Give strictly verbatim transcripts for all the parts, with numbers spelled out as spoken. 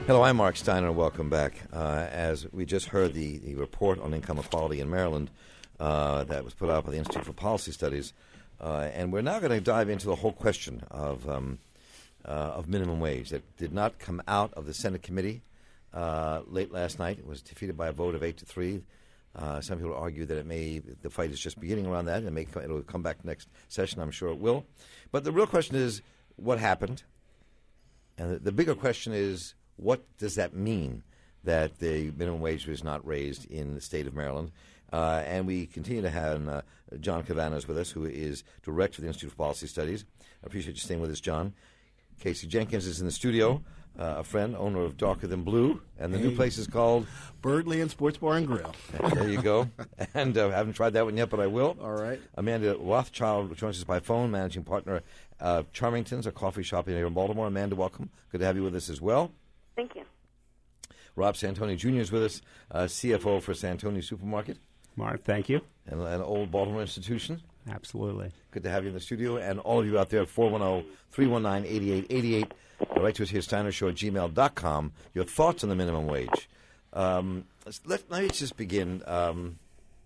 Hello, I'm Mark Steiner. Welcome back. Uh, as we just heard the, the report on income equality in Maryland uh, that was put out by the Institute for Policy Studies, uh, and we're now going to dive into the whole question of um, uh, of minimum wage that did not come out of the Senate committee uh, late last night. It was defeated by a vote of eight to three. Uh, some people argue that it may the fight is just beginning around that, and it may it'll come back next session. I'm sure it will. But the real question is what happened, and the, the bigger question is, what does that mean that the minimum wage was not raised in the state of Maryland? Uh, and we continue to have uh, John Kavanos with us, who is director of the Institute for Policy Studies. I appreciate you staying with us, John. Casey Jenkins is in the studio, uh, a friend, owner of Darker Than Blue, and the hey. new place is called Birdland Sports Bar and Grill. There you go. And uh, I haven't tried that one yet, but I will. All right. Amanda Rothschild joins us by phone, managing partner of Charmington's, a coffee shop here in Baltimore. Amanda, welcome. Good to have you with us as well. Thank you. Rob Santoni Junior is with us, uh, C F O for Santoni Supermarket. Mark, thank you. And an old Baltimore institution. Absolutely. Good to have you in the studio. And all of you out there at four one zero, three one nine, eight eight eight eight. Write to us here at steiner show at gmail dot com. Your thoughts on the minimum wage. Um, let's, let, let me just begin. Um,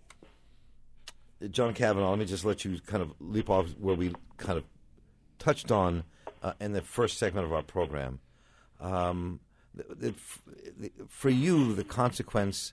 John Kavanaugh, let me just let you kind of leap off where we kind of touched on uh, in the first segment of our program. Um, the, the, for you, the consequence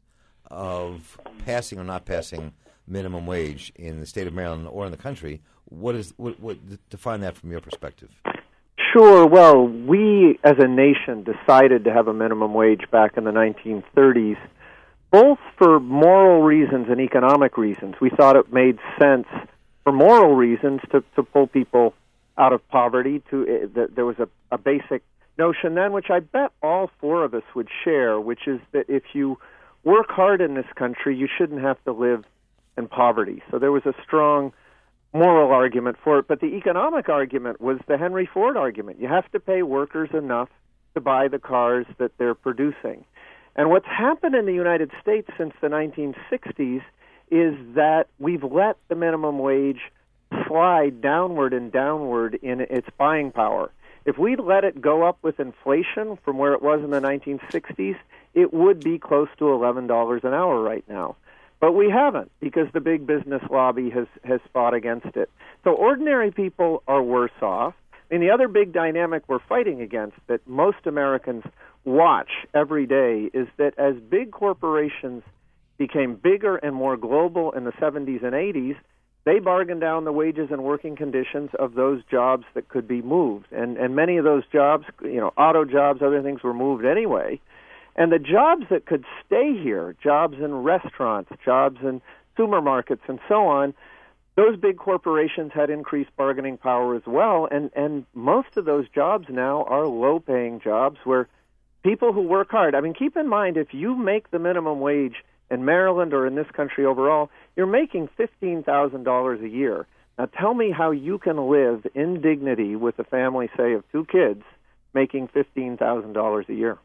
of passing or not passing minimum wage in the state of Maryland or in the country, what is what, what define that from your perspective? Sure. Well, we as a nation decided to have a minimum wage back in the nineteen thirties, both for moral reasons and economic reasons. We thought it made sense for moral reasons to, to pull people out of poverty. To uh, the, there was a, a basic notion then, which I bet all four of us would share, which is that if you work hard in this country, you shouldn't have to live in poverty. So there was a strong moral argument for it. But the economic argument was the Henry Ford argument. You have to pay workers enough to buy the cars that they're producing. And what's happened in the United States since the nineteen sixties is that we've let the minimum wage slide downward and downward in its buying power. If we'd let it go up with inflation from where it was in the nineteen sixties, it would be close to eleven dollars an hour right now. But we haven't, because the big business lobby has, has fought against it. So ordinary people are worse off. And the other big dynamic we're fighting against that most Americans watch every day is that as big corporations became bigger and more global in the seventies and eighties, they bargained down the wages and working conditions of those jobs that could be moved. And and many of those jobs, you know, auto jobs, other things were moved anyway. And the jobs that could stay here, jobs in restaurants, jobs in supermarkets, and so on, those big corporations had increased bargaining power as well. And, and most of those jobs now are low-paying jobs where people who work hard, I mean, keep in mind, if you make the minimum wage in Maryland or in this country overall, you're making fifteen thousand dollars a year. Now tell me how you can live in dignity with a family, say, of two kids, making fifteen thousand dollars a year.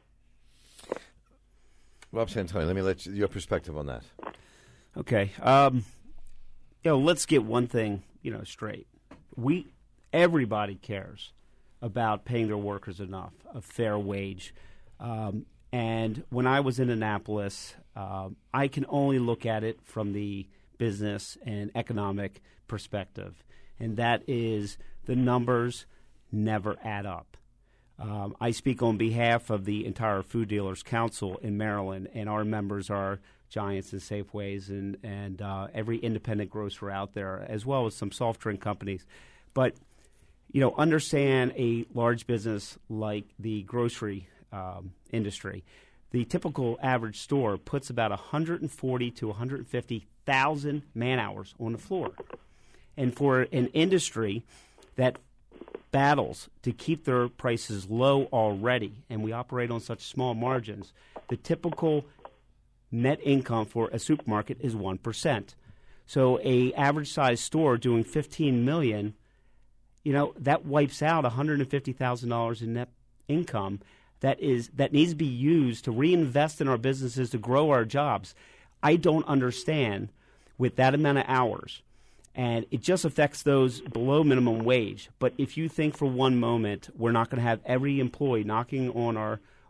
Rob Santoni, let me let you, your perspective on that. Okay. Um, you know, let's get one thing, you know, straight. We, everybody cares about paying their workers enough, a fair wage. Um, and when I was in Annapolis, uh, I can only look at it from the business and economic perspective, and that is the numbers never add up. Um, I speak on behalf of the entire Food Dealers Council in Maryland, and our members are Giants and Safeways and, and uh, every independent grocer out there, as well as some soft drink companies. But, you know, understand a large business like the grocery um, industry. The typical average store puts about one hundred forty to one hundred fifty thousand man-hours on the floor. And for an industry that battles to keep their prices low already, and we operate on such small margins, the typical net income for a supermarket is one percent. So a average-sized store doing fifteen million dollars, you know, that wipes out one hundred fifty thousand dollars in net income that is that needs to be used to reinvest in our businesses to grow our jobs. I don't understand with that amount of hours. And it just affects those below minimum wage. But if you think for one moment we're not going to have every employee knocking on our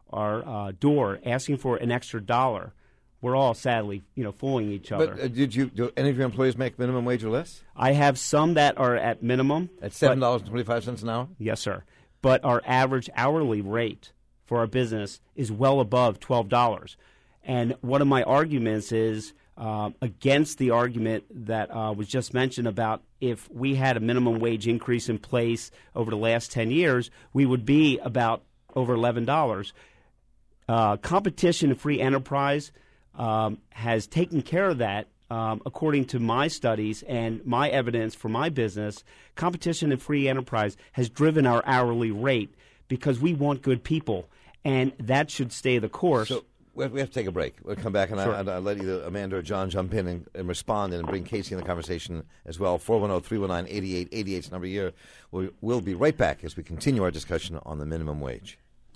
our uh, door asking for an extra dollar, we're all sadly, you know, fooling each other. But uh, did you? Do any of your employees make minimum wage or less? I have some that are at minimum. At seven dollars and twenty-five cents an hour? Yes, sir. But our average hourly rate for our business is well above twelve dollars. And one of my arguments is uh, against the argument that uh, was just mentioned about if we had a minimum wage increase in place over the last ten years, we would be about over eleven dollars. Uh, competition and free enterprise Um, has taken care of that, um, according to my studies and my evidence for my business. Competition and free enterprise has driven our hourly rate because we want good people, and that should stay the course. So we have, we have to take a break. We'll come back, and Sure. I, I'll let either Amanda or John jump in and, and respond and bring Casey in the conversation as well. four one zero, three one nine, eight eight eight eight is the number here. We'll, we'll be right back as we continue our discussion on the minimum wage.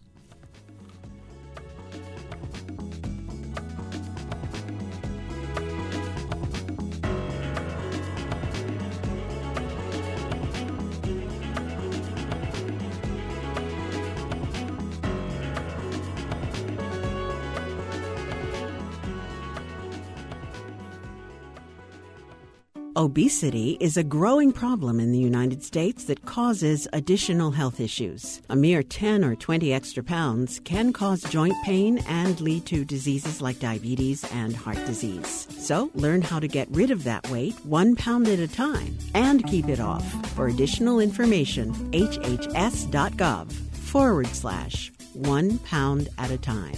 Obesity is a growing problem in the United States that causes additional health issues. A mere ten or twenty extra pounds can cause joint pain and lead to diseases like diabetes and heart disease. So learn how to get rid of that weight one pound at a time and keep it off. For additional information, hhs.gov forward slash one pound at a time.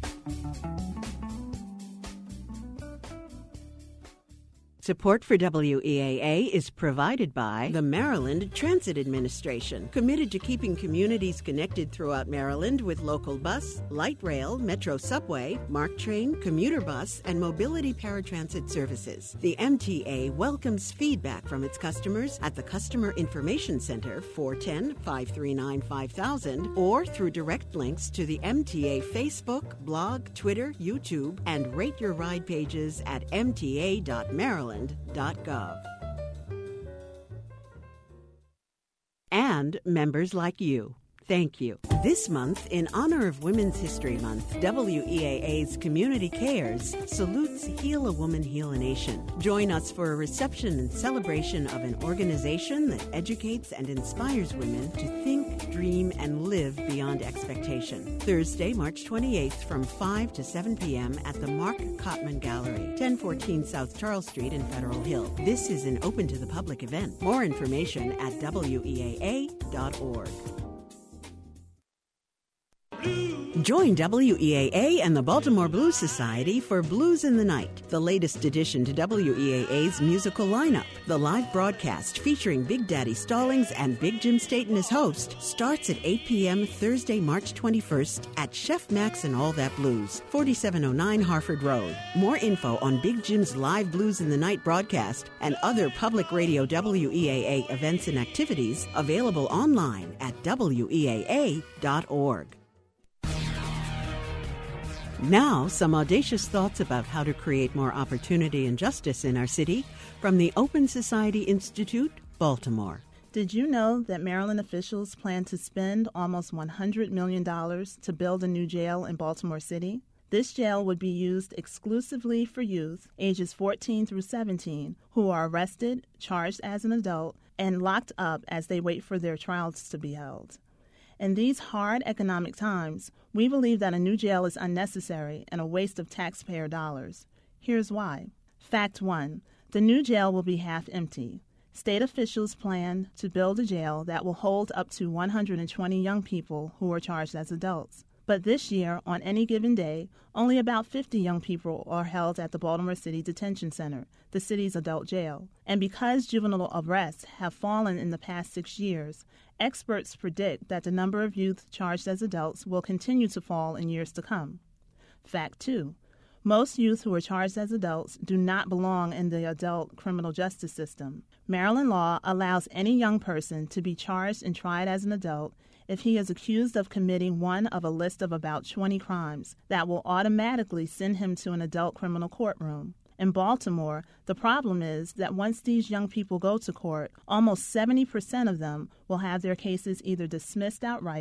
Support for W E A A is provided by the Maryland Transit Administration, committed to keeping communities connected throughout Maryland with local bus, light rail, metro subway, MARC train, commuter bus, and mobility paratransit services. The M T A welcomes feedback from its customers at the Customer Information Center, four one zero, five three nine, five thousand, or through direct links to the M T A Facebook, blog, Twitter, YouTube, and Rate Your Ride pages at m t a dot maryland dot gov. And members like you. Thank you. This month, in honor of Women's History Month, W E A A's Community Cares salutes Heal a Woman, Heal a Nation. Join us for a reception and celebration of an organization that educates and inspires women to think, dream, and live beyond expectation. Thursday, March twenty-eighth from five to seven p.m. at the Mark Kottman Gallery, ten fourteen South Charles Street in Federal Hill. This is an open-to-the-public event. More information at W E A A dot org. Join W E A A and the Baltimore Blues Society for Blues in the Night, the latest addition to W E A A's musical lineup. The live broadcast featuring Big Daddy Stallings and Big Jim Staten as host starts at eight p.m. Thursday, March twenty-first at Chef Max and All That Blues, forty-seven oh nine Harford Road. More info on Big Jim's live Blues in the Night broadcast and other public radio W E A A events and activities available online at W E A A dot org. Now, some audacious thoughts about how to create more opportunity and justice in our city from the Open Society Institute, Baltimore. Did you know that Maryland officials plan to spend almost one hundred million dollars to build a new jail in Baltimore City? This jail would be used exclusively for youth ages fourteen through seventeen who are arrested, charged as an adult, and locked up as they wait for their trials to be held. In these hard economic times, we believe that a new jail is unnecessary and a waste of taxpayer dollars. Here's why. Fact one, the new jail will be half empty. State officials plan to build a jail that will hold up to one hundred twenty young people who are charged as adults. But this year, on any given day, only about fifty young people are held at the Baltimore City Detention Center, the city's adult jail. And because juvenile arrests have fallen in the past six years, experts predict that the number of youth charged as adults will continue to fall in years to come. Fact two, most youth who are charged as adults do not belong in the adult criminal justice system. Maryland law allows any young person to be charged and tried as an adult if he is accused of committing one of a list of about twenty crimes that will automatically send him to an adult criminal courtroom. In Baltimore, the problem is that once these young people go to court, almost seventy percent of them will have their cases either dismissed outright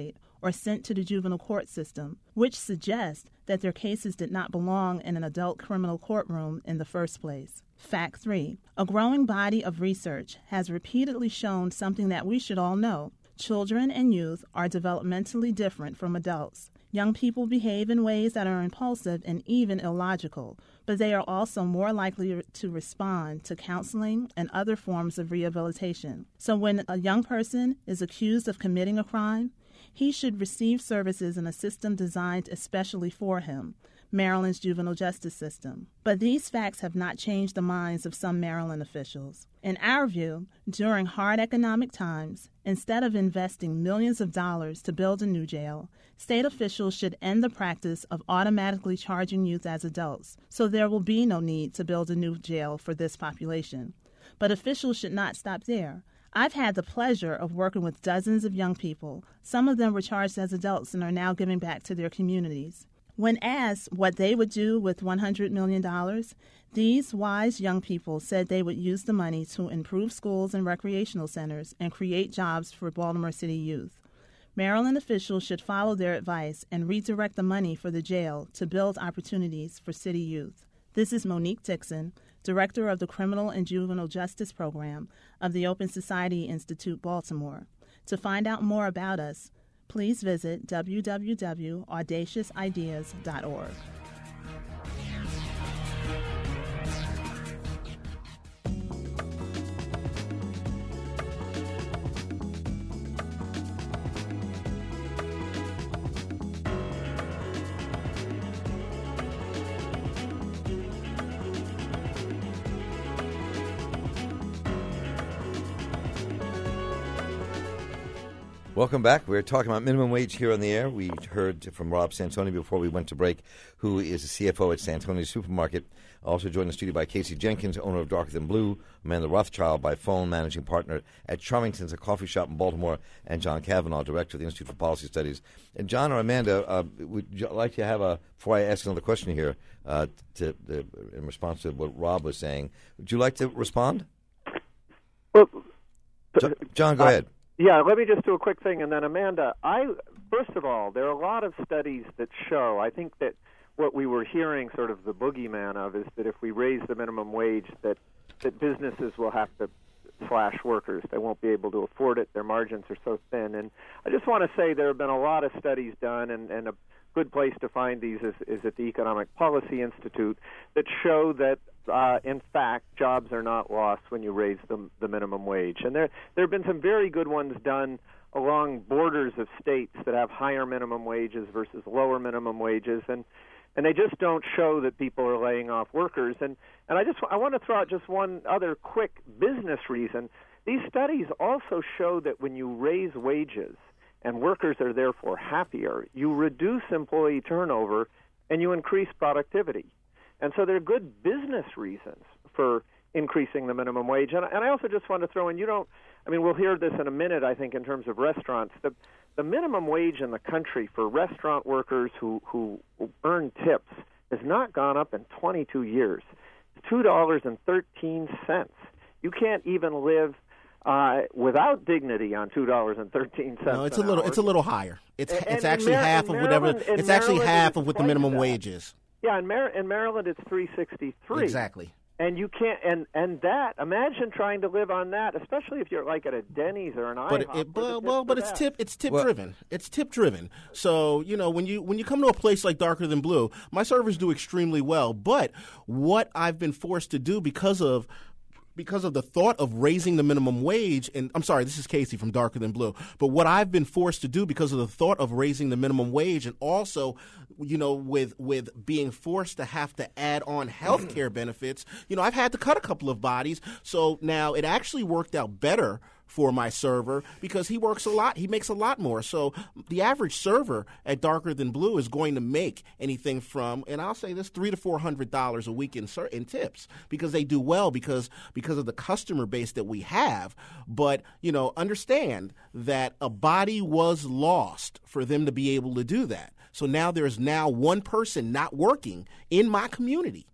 or sent to the juvenile court system, which suggests that their cases did not belong in an adult criminal courtroom in the first place. Fact three. A growing body of research has repeatedly shown something that we should all know. Children and youth are developmentally different from adults. Young people behave in ways that are impulsive and even illogical, but they are also more likely to respond to counseling and other forms of rehabilitation. So when a young person is accused of committing a crime, he should receive services in a system designed especially for him, Maryland's juvenile justice system. But these facts have not changed the minds of some Maryland officials. In our view, during hard economic times, instead of investing millions of dollars to build a new jail, state officials should end the practice of automatically charging youth as adults, so there will be no need to build a new jail for this population. But officials should not stop there. I've had the pleasure of working with dozens of young people. Some of them were charged as adults and are now giving back to their communities. When asked what they would do with one hundred million dollars, these wise young people said they would use the money to improve schools and recreational centers and create jobs for Baltimore City youth. Maryland officials should follow their advice and redirect the money for the jail to build opportunities for city youth. This is Monique Dixon, Director of the Criminal and Juvenile Justice Program of the Open Society Institute, Baltimore. To find out more about us, please visit w w w dot audacious ideas dot org. Welcome back. We're talking about minimum wage here on the air. We heard from Rob Santoni before we went to break, who is the C F O at Santoni Supermarket. Also joined in the studio by Casey Jenkins, owner of Darker Than Blue, Amanda Rothschild by phone, managing partner at Charmington's, a coffee shop in Baltimore, and John Kavanaugh, director of the Institute for Policy Studies. And John or Amanda, uh, would you like to have a, before I ask another question here, uh, to, to, in response to what Rob was saying, would you like to respond? Well, Jo- John, go uh, ahead. Yeah, let me just do a quick thing, and then Amanda, I first of all, there are a lot of studies that show, I think that what we were hearing sort of the boogeyman of is that if we raise the minimum wage, that, that businesses will have to slash workers. They won't be able to afford it. Their margins are so thin. And I just want to say there have been a lot of studies done, and, and a good place to find these is, is at the Economic Policy Institute, that show that Uh, in fact, jobs are not lost when you raise the, the minimum wage. And there there have been some very good ones done along borders of states that have higher minimum wages versus lower minimum wages, and and they just don't show that people are laying off workers. And, and I just I want to throw out just one other quick business reason. These studies also show that when you raise wages and workers are therefore happier, you reduce employee turnover and you increase productivity. And so there are good business reasons for increasing the minimum wage. And, and I also just want to throw in, you don't, I mean, we'll hear this in a minute, I think, in terms of restaurants. The, the minimum wage in the country for restaurant workers who, who earn tips has not gone up in twenty-two years. It's two dollars and thirteen cents. You can't even live uh, without dignity on two dollars and thirteen cents. No, it's a little, hour. it's a little higher. It's And- it's and actually Mar- half of whatever. Maryland- It's in actually Maryland, half it's of what the twice minimum that. wage is. Yeah, in, Mar- in Maryland, it's three sixty-three. Exactly. And you can't, and, and that, imagine trying to live on that, especially if you're like at a Denny's or an But IHOP. it, Where's the well, tip well, for but it's that? tip, it's tip Well- driven. It's tip driven. So you know when you when you come to a place like Darker Than Blue, my servers do extremely well. But what I've been forced to do because of because of the thought of raising the minimum wage, and I'm sorry, this is Casey from Darker Than Blue, but what I've been forced to do because of the thought of raising the minimum wage, and also, you know, with with being forced to have to add on health care benefits, you know, I've had to cut a couple of bodies. So now it actually worked out better for my server because he works a lot. He makes a lot more. So the average server at Darker Than Blue is going to make anything from, and I'll say this, three to four hundred dollars a week in ser- in tips because they do well because because of the customer base that we have. But you know, understand that a body was lost for them to be able to do that. So now there's now one person not working in my community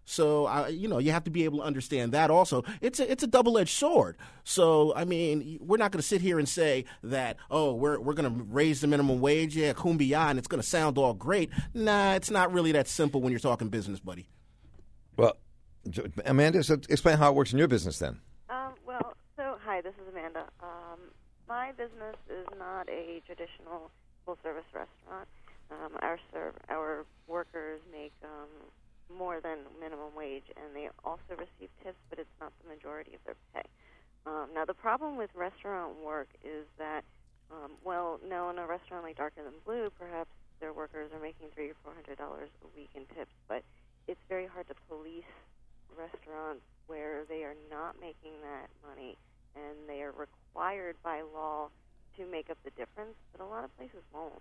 So, I, you know, you have to be able to understand that also. It's a, it's a double-edged sword. So, I mean, we're not going to sit here and say that, oh, we're we're going to raise the minimum wage, yeah, kumbaya, and it's going to sound all great. Nah, it's not really that simple when you're talking business, buddy. Well, Amanda, so explain how it works in your business then. Um, well, so, hi, this is Amanda. Um, my business is not a traditional full-service restaurant. Um, our serve, our workers make um, more than minimum wage, and they also receive tips, but it's not the majority of their pay. Um, now, the problem with restaurant work is that, um, well, no, in a restaurant like Darker Than Blue, perhaps their workers are making three or four hundred dollars a week in tips, but it's very hard to police restaurants where they are not making that money, and they are required by law to make up the difference, but a lot of places won't.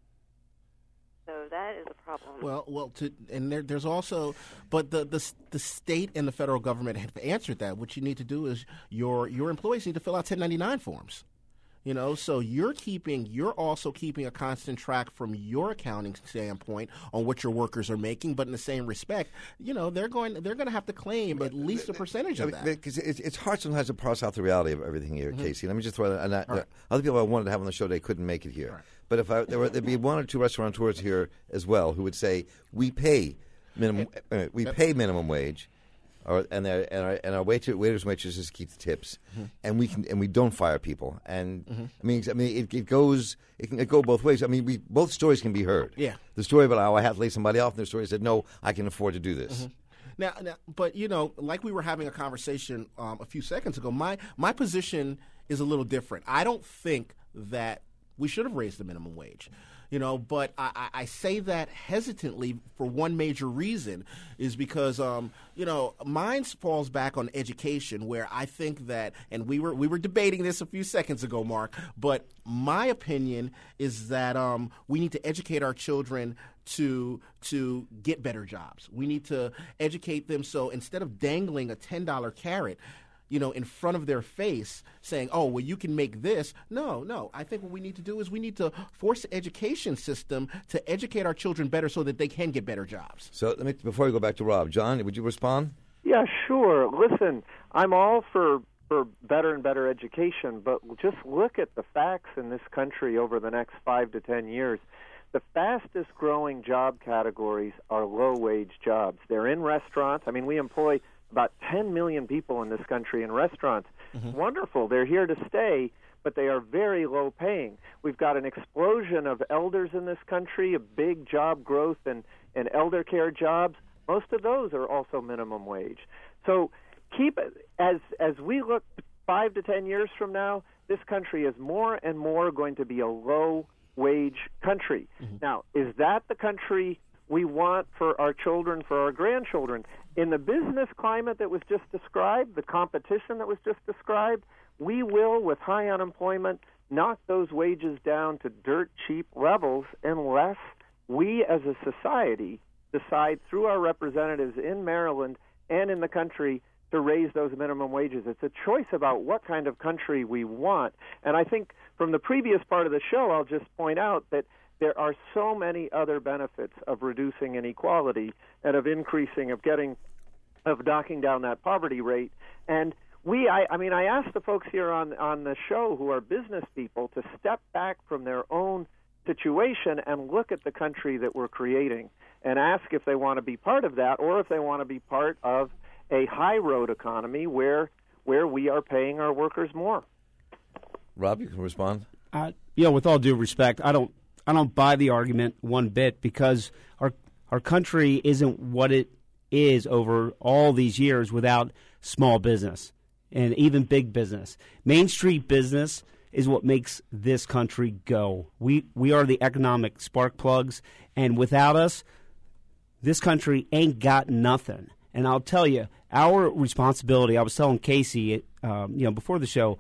So that is a problem. Well, well, to, and there, there's also, but the, the the state and the federal government have answered that. What you need to do is your your employees need to fill out ten ninety-nine forms. You know, so you're keeping, you're also keeping a constant track from your accounting standpoint on what your workers are making. But in the same respect, you know, they're going, they're going to have to claim but, at least a percentage of that. Because it's, it's hard sometimes to parse out the reality of everything here, mm-hmm. Casey. Let me just throw that. And I, right. Other people I wanted to have on the show today couldn't make it here. Right. But if I, there were, there'd be one or two restaurateurs here as well who would say we pay minimum, uh, we yep. pay minimum wage. Or, and, and our and our waiter, waiters and waitresses keep the tips, mm-hmm. and we can and we don't fire people. And mm-hmm. I mean, I mean, it, it goes, it can go both ways. I mean, we both stories can be heard. Yeah, the story about how I have to lay somebody off, and the story said, no, I can afford to do this. Mm-hmm. Now, now, but you know, like we were having a conversation um, a few seconds ago, my my position is a little different. I don't think that we should have raised the minimum wage. You know, but I, I say that hesitantly for one major reason is because, um, you know, mine falls back on education, where I think that, and we were we were debating this a few seconds ago, Mark, but my opinion is that um, we need to educate our children to to get better jobs. We need to educate them so instead of dangling a ten dollar carrot, you know, in front of their face saying, oh, well, you can make this. No, no. I think what we need to do is we need to force the education system to educate our children better so that they can get better jobs. So let me, before we go back to Rob, John, would you respond? Yeah, sure. Listen, I'm all for, for better and better education, but just look at the facts in this country over the next five to ten years. The fastest growing job categories are low-wage jobs. They're in restaurants. I mean, we employ about ten million people in this country in restaurants. Mm-hmm. Wonderful. They're here to stay, but they are very low paying. We've got an explosion of elders in this country, a big job growth in, in elder care jobs. Most of those are also minimum wage. So keep as as we look five to ten years from now, this country is more and more going to be a low-wage country. Mm-hmm. Now, is that the country we want for our children, for our grandchildren? In the business climate that was just described, the competition that was just described, we will, with high unemployment, knock those wages down to dirt cheap levels unless we as a society decide through our representatives in Maryland and in the country to raise those minimum wages. It's a choice about what kind of country we want. And I think from the previous part of the show, I'll just point out that there are so many other benefits of reducing inequality and of increasing, of getting, of knocking down that poverty rate. And we, I, I mean, I asked the folks here on, on the show who are business people to step back from their own situation and look at the country that we're creating and ask if they want to be part of that or if they want to be part of a high road economy where where we are paying our workers more. Rob, you can respond. Uh, you know, with all due respect, I don't I don't buy the argument one bit because our our country isn't what it is over all these years without small business and even big business. Main Street business is what makes this country go. We we are the economic spark plugs, and without us, this country ain't got nothing. And I'll tell you, our responsibility, I was telling Casey, um, you know, before the show,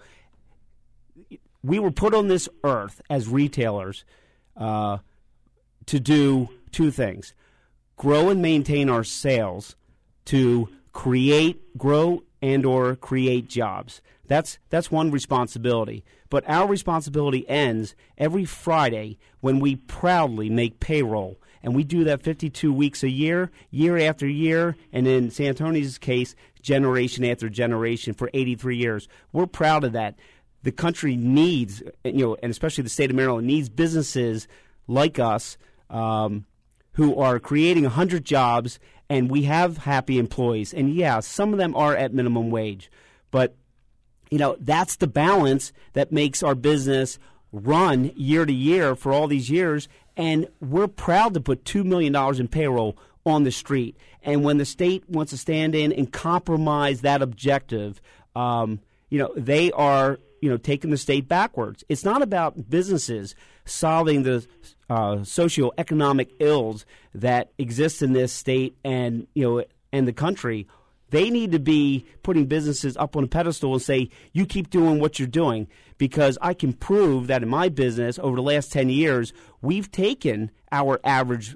we were put on this earth as retailers uh, to do two things: grow and maintain our sales, to create, grow, and or create jobs. That's that's one responsibility. But our responsibility ends every Friday when we proudly make payroll and we do that fifty-two weeks a year, year after year, and in San Antonio's case, generation after generation for eighty-three years. We're proud of that. The country needs, you know, and especially the state of Maryland needs businesses like us um, who are creating one hundred jobs, and we have happy employees. And, yeah, some of them are at minimum wage. But, you know, that's the balance that makes our business run year to year for all these years. And we're proud to put two million dollars in payroll on the street. And when the state wants to stand in and compromise that objective, um, you know, they are, you know, taking the state backwards. It's not about businesses solving the uh, socioeconomic ills that exist in this state and, you know, and the country. They need to be putting businesses up on a pedestal and say, you keep doing what you're doing, because I can prove that in my business over the last ten years, we've taken our average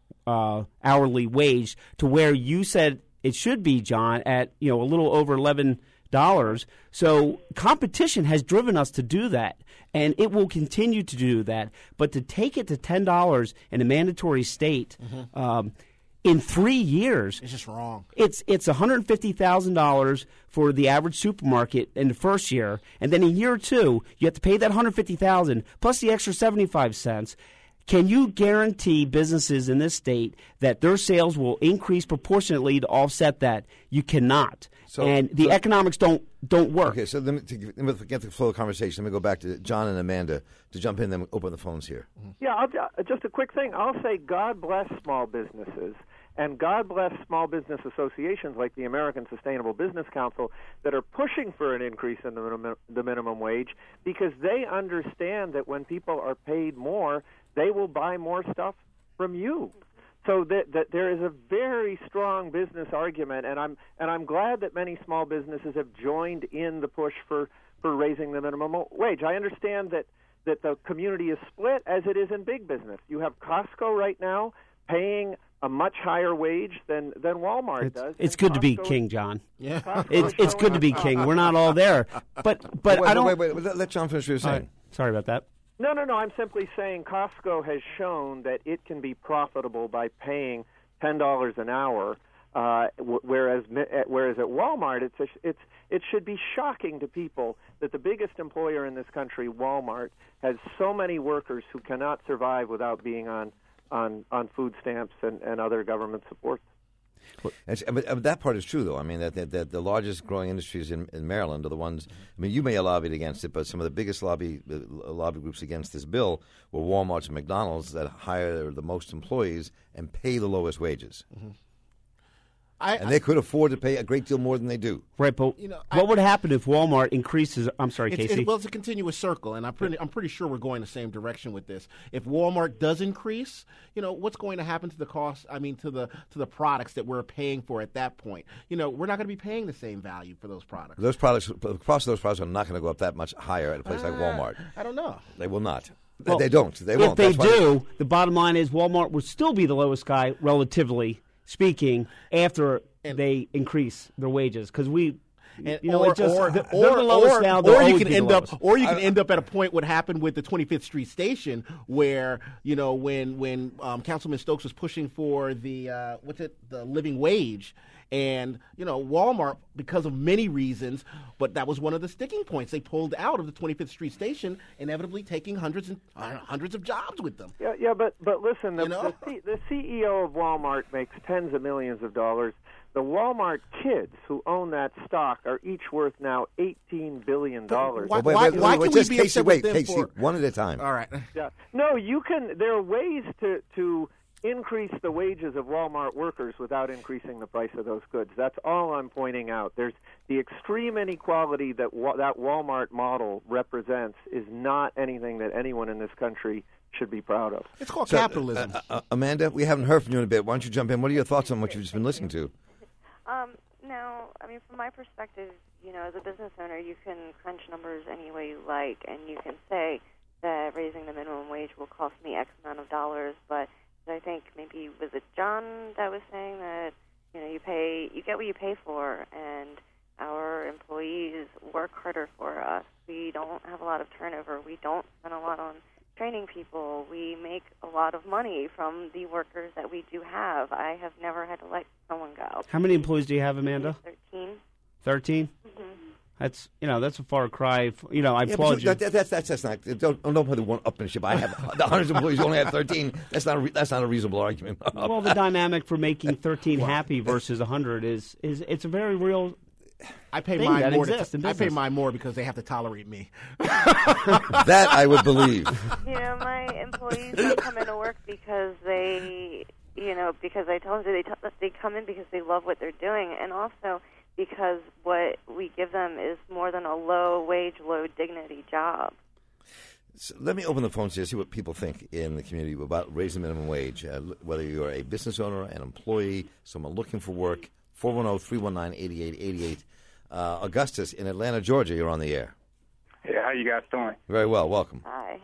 uh, hourly wage to where you said it should be, John, at, you know, a little over eleven dollars. So competition has driven us to do that, and it will continue to do that. But to take it to ten dollars in a mandatory state, mm-hmm. um, in three years, it's just wrong. It's it's one hundred fifty thousand dollars for the average supermarket in the first year, and then in year two, you have to pay that one hundred fifty thousand dollars plus the extra seventy-five cents. Can you guarantee businesses in this state that their sales will increase proportionately to offset that? You cannot, so, and the so, economics don't don't work. Okay, so let me, to, let me get the flow of conversation. Let me go back to John and Amanda to jump in, then open the phones here. Yeah, I'll, just a quick thing. I'll say God bless small businesses. And God bless small business associations like the American Sustainable Business Council that are pushing for an increase in the minimum, the minimum wage, because they understand that when people are paid more, they will buy more stuff from you. So that, that there is a very strong business argument, and I'm and I'm glad that many small businesses have joined in the push for, for raising the minimum wage. I understand that, that the community is split, as it is in big business. You have Costco right now paying a much higher wage than, than Walmart it's, does. It's good Costco, to be king, John. Yeah, it's it's good to be king. We're not all there, but but wait, I don't. Wait, wait, wait. Let John finish what you're saying. Right. Sorry about that. No, no, no. I'm simply saying Costco has shown that it can be profitable by paying ten dollars an hour, uh, whereas whereas at Walmart, it's a, it's it should be shocking to people that the biggest employer in this country, Walmart, has so many workers who cannot survive without being on. On, on food stamps and, and other government support. And, but that part is true, though. I mean, that, that, that the largest growing industries in, in Maryland are the ones. I mean, you may have lobbied against it, but some of the biggest lobby uh, lobby groups against this bill were Walmart's and McDonald's that hire the most employees and pay the lowest wages. Mm-hmm. I, and they could afford to pay a great deal more than they do. Right, but you know, what I, would happen if Walmart increases? I'm sorry, it's, Casey. It, well, it's a continuous circle, and I'm pretty, I'm pretty sure we're going the same direction with this. If Walmart does increase, you know, what's going to happen to the cost? I mean, to the to the products that we're paying for at that point. You know, we're not going to be paying the same value for those products. Those products, the cost of those products are not going to go up that much higher at a place uh, like Walmart. I don't know. They will not. Well, they don't. They won't. If they do, the bottom line is Walmart would still be the lowest guy, relatively speaking, after. And they increase their wages because we, and, you know, or, it just, or, they're or, the lowest or, now. Or you can end up, or you can I, end up at a point. What happened with the twenty-fifth Street Station, where you know when when um, Councilman Stokes was pushing for the uh, what's it, the living wage, and you know Walmart, because of many reasons, but that was one of the sticking points. They pulled out of the twenty-fifth Street Station, inevitably taking hundreds and uh, hundreds of jobs with them. Yeah, yeah, but but listen, the, you know? the, C, the C E O of Walmart makes tens of millions of dollars. The Walmart kids who own that stock are each worth now eighteen billion dollars. Why, why, wait, wait, why wait, can we just be Casey, upset wait, with them Casey, for... one at a time. All right. Yeah. No, you can. There are ways to to increase the wages of Walmart workers without increasing the price of those goods. That's all I'm pointing out. There's the extreme inequality that wa- that Walmart model represents is not anything that anyone in this country should be proud of. It's called so, capitalism. Uh, uh, Amanda, we haven't heard from you in a bit. Why don't you jump in? What are your thoughts on what you've just been listening to? Um, now, I mean, from my perspective, you know, as a business owner, you can crunch numbers any way you like, and you can say that raising the minimum wage will cost me X amount of dollars. But I think maybe was it John that was saying that you know you pay, you get what you pay for, and our employees work harder for us. We don't have a lot of turnover. We don't spend a lot on training people. We make a lot of money from the workers that we do have. I have never had to let someone go. How many employees do you have, Amanda? Thirteen. Thirteen. Mm-hmm. That's you know that's a far cry. F- you know I Yeah, applaud but you. that, that's, that's that's not. Don't don't put the one upmanship. I have the hundreds of employees. You only have thirteen. That's not a re, that's not a reasonable argument. Well, the dynamic for making thirteen happy versus a hundred is is it's a very real. I pay thing mine that more. exists To, in I pay business. mine more because they have to tolerate me. That I would believe. You know, my employees don't come into work because they, you know, because I tell them to. They tell, they come in because they love what they're doing, and also because what we give them is more than a low-wage, low-dignity job. So let me open the phones here, see what people think in the community about raising the minimum wage, uh, whether you're a business owner, an employee, someone looking for work. four one zero, three one nine, eight eight eight eight. Uh, Augustus in Atlanta, Georgia, you're on the air. Hey, how you guys doing? Very well, welcome. Hi.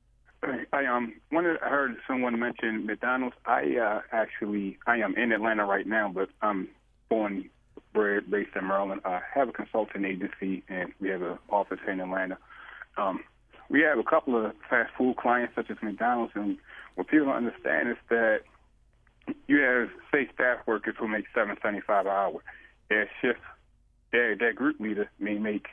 I um wanted I heard someone mention McDonald's. I uh, actually I am in Atlanta right now, but I'm born bred based in Maryland. I have a consulting agency, and we have an office here in Atlanta. Um, we have a couple of fast food clients, such as McDonald's, and what people don't understand is that you have, say, staff workers who make seven seventy-five an hour. Their shift, their their group leader may make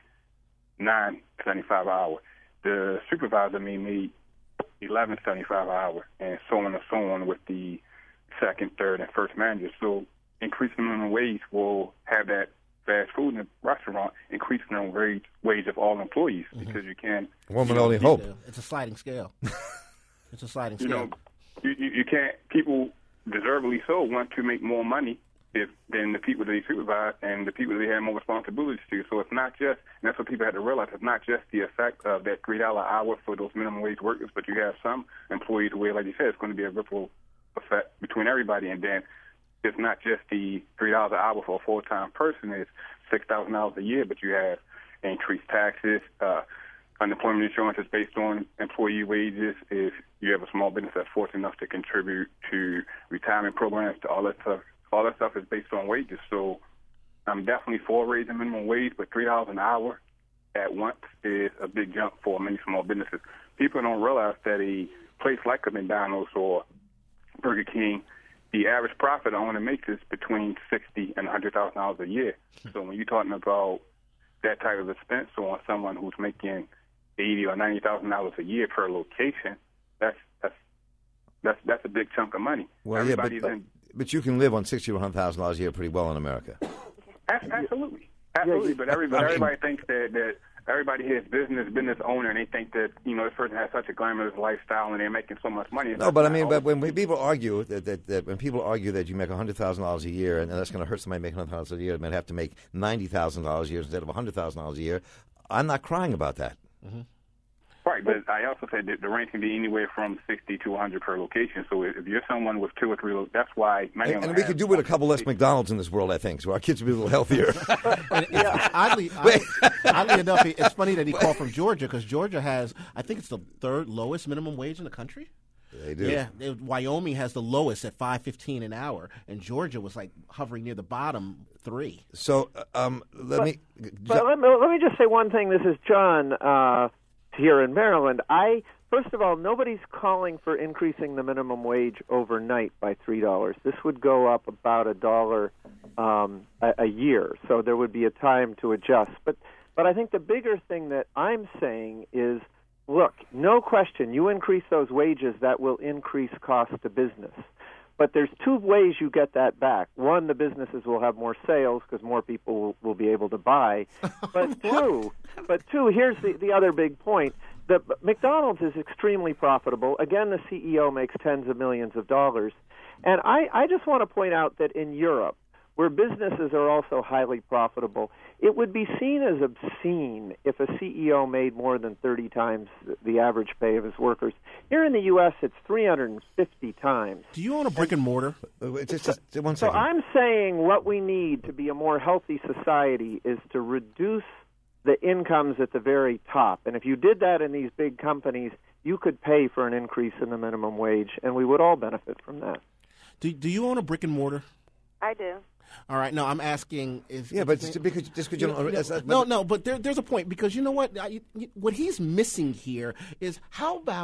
nine seventy-five an hour. The supervisor may make eleven seventy-five an hour, and so on and so on with the second, third, and first manager. So increasing the minimum wage will have that fast food in the restaurant increasing the wage wage of all employees, mm-hmm. because you can't. One would only hope. It's a sliding scale. It's a sliding you scale. know, you, you, you can't. People deservedly so want to make more money if than the people they supervise and the people they have more responsibilities to. So it's not just, and that's what people have to realize, it's not just the effect of that three dollars an hour for those minimum wage workers, but you have some employees where, like you said, it's going to be a ripple effect between everybody. And then it's not just the three dollars an hour for a full-time person, it's six thousand dollars a year, but you have increased taxes. Uh, unemployment insurance is based on employee wages. If you have a small business that's fortunate enough to contribute to retirement programs, to all that stuff, all that stuff is based on wages. So I'm definitely for raising minimum wage, but three dollars an hour at once is a big jump for many small businesses. People don't realize that a place like a McDonald's or Burger King, the average profit I want to make is between sixty and one hundred thousand dollars a year. So when you're talking about that type of expense on someone who's making eighty or ninety thousand dollars a year per location, that's that's that's that's a big chunk of money. Well, yeah, but, Everybody's but, in, but you can live on sixty or one hundred thousand dollars a year pretty well in America. absolutely, absolutely. But everybody, I mean, everybody thinks that that everybody here is business business owner, and they think that, you know, this person has such a glamorous lifestyle and they're making so much money. No, but I mean, but when, when people argue that, that, that when people argue that you make one hundred thousand dollars a year and that's going to hurt somebody making one hundred thousand dollars a year, they might have to make ninety thousand dollars a year instead of one hundred thousand dollars a year. I'm not crying about that. Mm-hmm. Right, but I also said that the rent can be anywhere from sixty to one hundred per location. So if you're someone with two or three, lo- that's why many And, of them and we have could do with a couple less McDonald's in this world, I think, so our kids would be a little healthier. And, yeah, oddly, oddly, oddly enough, it's funny that he called from Georgia because Georgia has, I think it's the third lowest minimum wage in the country. They do. Yeah, they, Wyoming has the lowest at five fifteen an hour, and Georgia was like hovering near the bottom three. So uh, um, let But- me. But let me, let me just say one thing. This is John uh, here in Maryland. I first of all, nobody's calling for increasing the minimum wage overnight by three dollars. This would go up about a dollar um, a, a year, so there would be a time to adjust. But but I think the bigger thing that I'm saying is, look, no question, you increase those wages, that will increase cost to business. But there's two ways you get that back. One, the businesses will have more sales because more people will, will be able to buy. But two, but two, here's the, the other big point. The, McDonald's is extremely profitable. Again, the C E O makes tens of millions of dollars. And I, I just want to point out that in Europe, where businesses are also highly profitable, it would be seen as obscene if a C E O made more than thirty times the average pay of his workers. Here in the U S, it's three hundred fifty times. Do you own a brick and mortar? Uh, Just, just one So second. I'm saying what we need to be a more healthy society is to reduce the incomes at the very top. And if you did that in these big companies, you could pay for an increase in the minimum wage, and we would all benefit from that. Do, do you own a brick and mortar? I do. All right. No, I'm asking. Is Yeah, but just because just because you don't. Yeah, that's not- no, no, but there, there's a point because you know what? I, you, what he's missing here is how about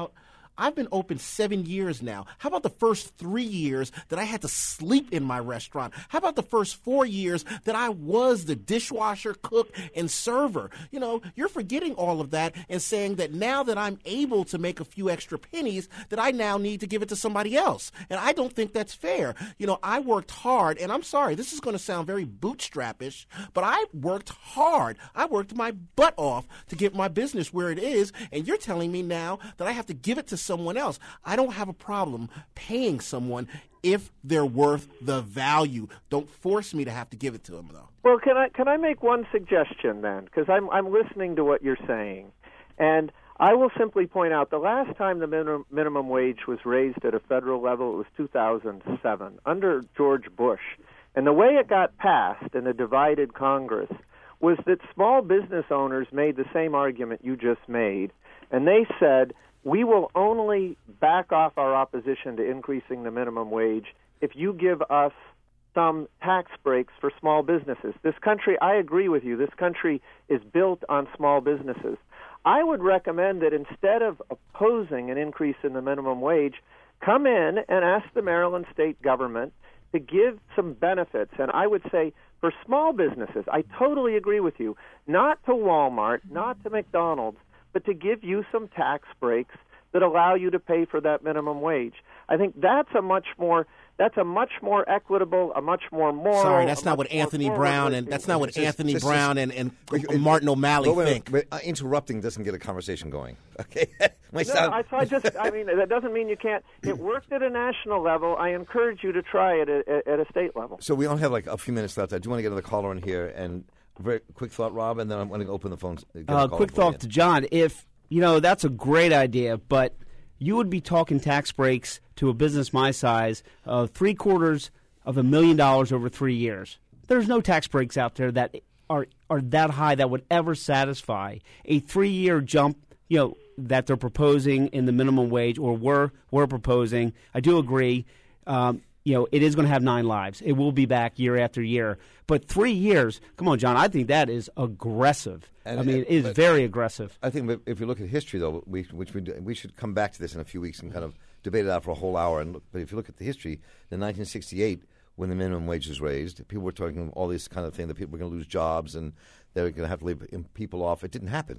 I've been open seven years now. How about the first three years that I had to sleep in my restaurant? How about the first four years that I was the dishwasher, cook, and server? You know, you're forgetting all of that and saying that now that I'm able to make a few extra pennies, that I now need to give it to somebody else. And I don't think that's fair. You know, I worked hard, and I'm sorry, this is going to sound very bootstrapish, but I worked hard. I worked my butt off to get my business where it is, and you're telling me now that I have to give it to someone else. I don't have a problem paying someone if they're worth the value. Don't force me to have to give it to them, though. Well, can I can I make one suggestion then? Because I'm I'm listening to what you're saying, and I will simply point out the last time the minimum minimum wage was raised at a federal level, it was two thousand seven under George Bush, and the way it got passed in a divided Congress was that small business owners made the same argument you just made, and they said, we will only back off our opposition to increasing the minimum wage if you give us some tax breaks for small businesses. This country, I agree with you, this country is built on small businesses. I would recommend that instead of opposing an increase in the minimum wage, come in and ask the Maryland state government to give some benefits. And I would say for small businesses, I totally agree with you, not to Walmart, not to McDonald's, but to give you some tax breaks that allow you to pay for that minimum wage. I think that's a much more that's a much more equitable, a much more moral. Sorry, that's not what Anthony Brown and that's not what Anthony just, Brown just, and, and Martin O'Malley but, think. But, but interrupting doesn't get a conversation going. Okay, no, sound... I, so I just I mean that doesn't mean you can't. It worked at a national level. I encourage you to try it at, at a state level. So we only have like a few minutes left. I do want to get another caller in here, and very quick thought, Rob, and then I'm going to open the phones. Uh, quick thought to John. If you know that's a great idea, but you would be talking tax breaks to a business my size of three quarters of a million dollars over three years. There's no tax breaks out there that are are that high that would ever satisfy a three-year jump, you know, that they're proposing in the minimum wage or were were proposing. I do agree. Um, you know, it is going to have nine lives. It will be back year after year. But three years, come on, John, I think that is aggressive. And, I mean, it is very aggressive. I think if you look at history, though, we, which we, we should come back to this in a few weeks and kind of debate it out for a whole hour. And look, but if you look at the history, in nineteen sixty-eight, when the minimum wage was raised, people were talking all this kind of thing, that people were going to lose jobs and they were going to have to lay people off. It didn't happen.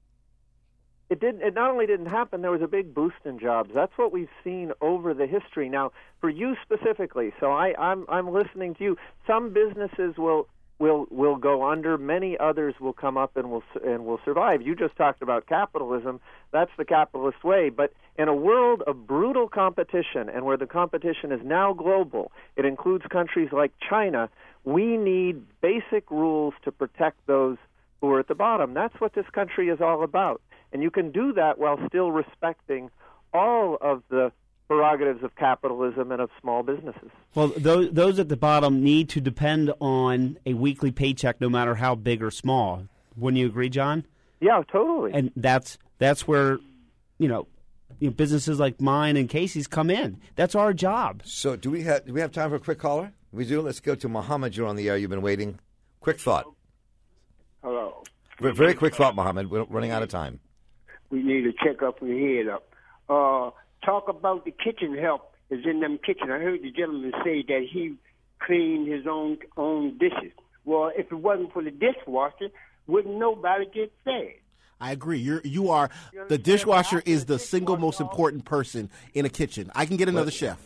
It didn't. It not only didn't happen, there was a big boost in jobs. That's what we've seen over the history. Now, for you specifically, so I, I'm I'm listening to you. Some businesses will will will go under. Many others will come up and will and will survive. You just talked about capitalism. That's the capitalist way. But in a world of brutal competition, and where the competition is now global, it includes countries like China. We need basic rules to protect those who are at the bottom. That's what this country is all about. And you can do that while still respecting all of the prerogatives of capitalism and of small businesses. Well, those, those at the bottom need to depend on a weekly paycheck, no matter how big or small. Wouldn't you agree, John? Yeah, totally. And that's that's where, you know, you know, businesses like mine and Casey's come in. That's our job. So do we have do we have time for a quick caller? We do. Let's go to Mohammed. You're on the air. You've been waiting. Quick thought. Hello. Very quick thought, Mohammed. We're running out of time. We need to check up your head up. Uh, talk about the kitchen help is in them kitchen. I heard the gentleman say that he cleaned his own own dishes. Well, if it wasn't for the dishwasher, wouldn't nobody get fed? I agree. You're you are the dishwasher is the single most important person in a kitchen. I can get another chef.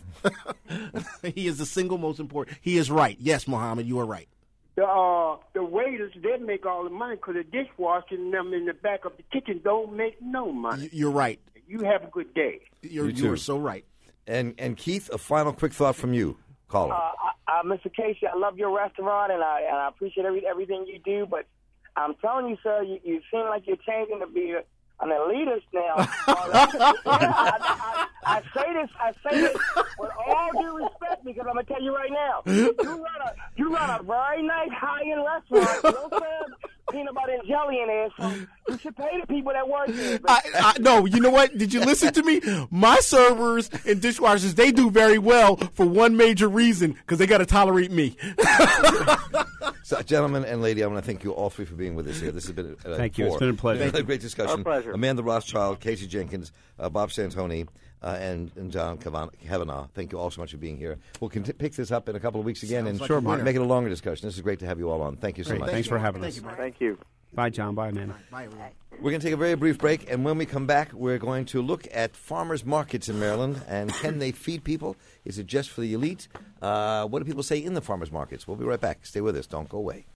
He is the single most important. He is right. Yes, Mohammed, you are right. The uh, the waiters, they make all the money because the dishwasher and them in the back of the kitchen don't make no money. You're right. You have a good day. You're, you, you are so right. And and Keith, a final quick thought from you, caller. Uh, uh, Mister Casey, I love your restaurant and I and I appreciate every, everything you do. But I'm telling you, sir, you, you seem like you're changing to be a, an elitist now. yeah, I, I, I say this, I say this with all due respect because I'm gonna tell you right now, you run a you run a very nice high-end restaurant. You don't serve peanut butter and jelly in there, so you should pay the people that work there. I, I, no, you know what? Did you listen to me? My servers and dishwashers, they do very well for one major reason, because they got to tolerate me. So, gentlemen and lady, I want to thank you all three for being with us here. This has been uh, Thank you. four. It's been a pleasure. It's been a great discussion. Our pleasure. Amanda Rothschild, Casey Jenkins, uh, Bob Santoni, uh, and, and John Kavanagh. Thank you all so much for being here. We'll cont- pick this up in a couple of weeks again Sounds and like sure, a winner. make it a longer discussion. This is great to have you all on. Thank you so Great. much. Thanks for having Thank us. you, Mark. Thank you. Bye, John. Bye, Amanda. Bye, everyone. We're going to take a very brief break, and when we come back, we're going to look at farmers markets in Maryland, and can they feed people? Is it just for the elite? Uh, what do people say in the farmers markets? We'll be right back. Stay with us. Don't go away.